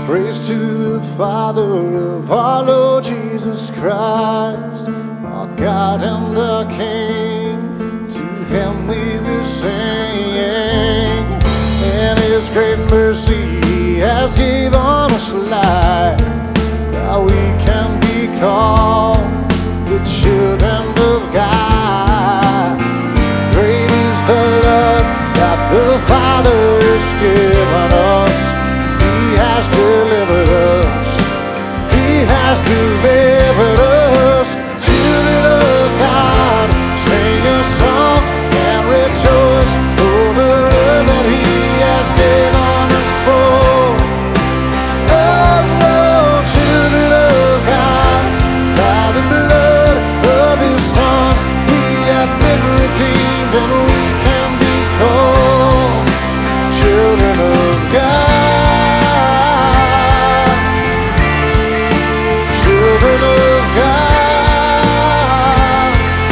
Praise to the Father of our Lord Jesus Christ, our God and our King. To Him we will sing. In His great mercy He has given us life, that we can be called the children of God. Great is the love that the Father has given us. He has delivered us. He has delivered us. Children of God, sing a song and rejoice for the love that He has given us all. Oh, Lord, children of God, by the blood of His Son, we have been redeemed and we can be called children of God. Children of God.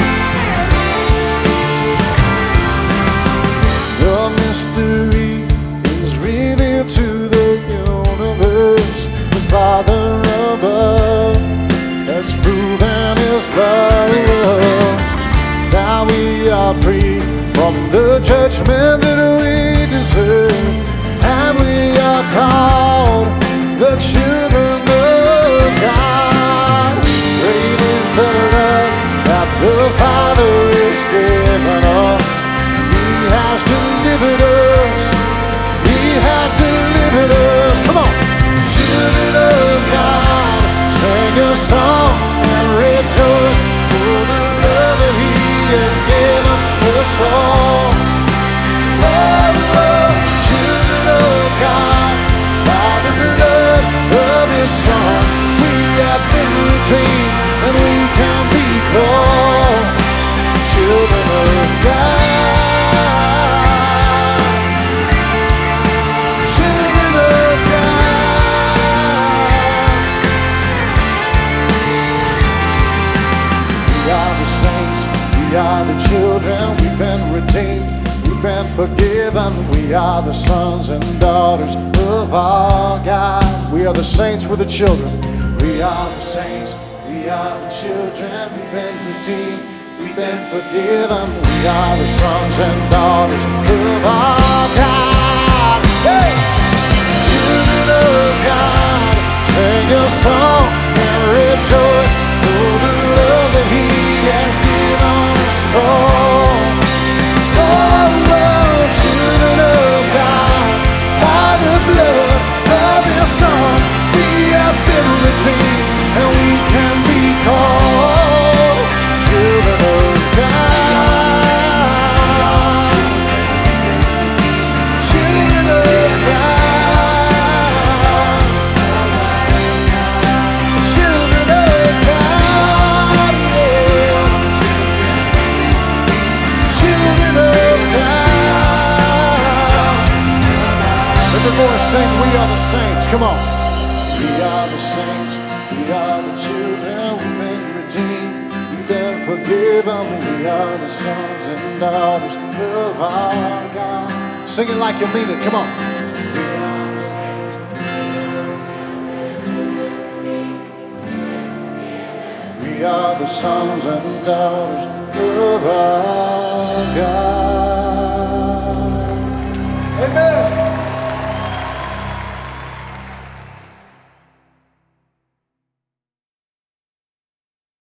The mystery is revealed to the universe. The Father above has proven His love. Now we are free from the judgment that we deserve, and we are called the children of God. Great is the love that the Father has given us. He has delivered us. He has delivered us. Come on. Children of God, sing a song and rejoice for the love that He has given us all. Oh, Lord, children of God, by the blood of His Son, we have been redeemed and we can be called children of God. Children of God. We are the saints, we are the children, we've been redeemed, we've been forgiven. We are the sons and daughters of our God. We are the saints, we're the children. We are the saints, we are the children, we've been redeemed, we've been forgiven. We are the sons and daughters of our God. Hey! Children of God, sing a song and rejoice for the love that He has given us all. Oh, Lord, children of God, by the blood of His Son, we have been redeemed and we can be called children of God. Children of God. Children of God. Children of God. Let the voice sing, we are the saints. Come on. We are the saints, we are the children, we've been redeemed, we've been forgiven. We are the sons and daughters of our God. Sing it like you mean it, come on. We are the saints, we are the sons and daughters of our God.